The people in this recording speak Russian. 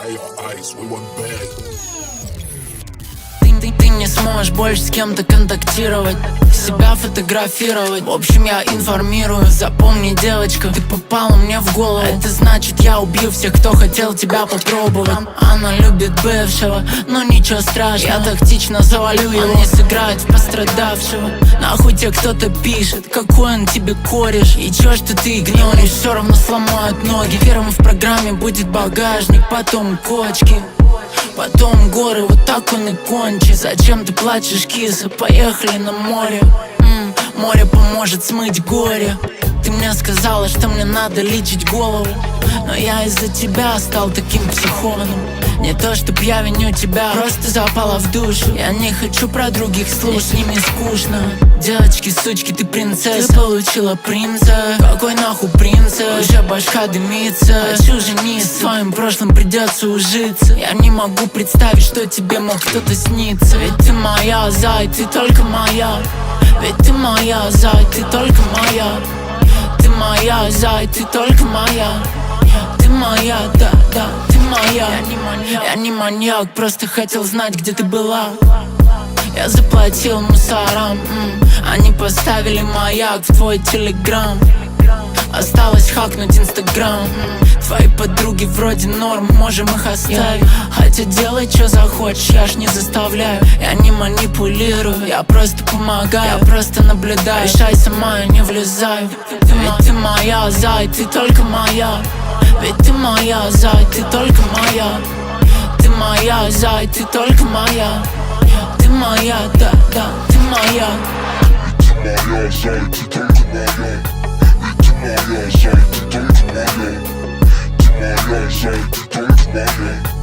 Ты не сможешь больше с кем-то контактировать, себя фотографировать. В общем, я информирую. Запомни, девочка, ты попала мне в голову. Это значит, я убью всех, кто хотел тебя попробовать. Она любит бывшего, но ничего страшного, я тактично завалю его. Он не сыграет в пострадавшего. Нахуй тебе кто-то пишет, какой он тебе кореш. И чё, что ты игноришь, все равно сломают ноги. Первым в программе будет багажник, потом кочки, потом горы, вот так он и кончит. Зачем ты плачешь, киса? Поехали на море. Море поможет смыть горе. Ты мне сказала, что мне надо лечить голову, но я из-за тебя стал таким психованным. Не то, чтоб я виню тебя, просто запала в душу. Я не хочу про других слушать, с ними скучно. Девочки, сучки, ты принцесса, ты получила принца. Какой нахуй принца? Уже башка дымится. Хочу жениться, с твоим прошлым придется ужиться. Я не могу представить, что тебе мог кто-то сниться. Ведь ты моя, зай, ты только моя. Ведь ты моя, зай, ты только моя. Ты моя, зай, ты только моя. Ты моя, да, да, ты моя. Я не маньяк, просто хотел знать, где ты была. Я заплатил мусорам, они поставили маяк в твой телеграм. Осталось хакнуть инстаграм. Твои подруги вроде норм, можем их оставить. Хотя делай, что захочешь, я ж не заставляю. Я не манипулирую, я просто помогаю. Я просто наблюдаю, решай сама, я не влезаю. Ведь ты моя, зай, ты только моя. Ведь ты моя, зай, ты только моя. Ты моя, зай, ты только моя. Ты моя, да, да, ты моя. Ведь ты моя, зай, ты только моя. Ведь ты моя, зай, ты только моя. Ты моя, зай, ты только моя.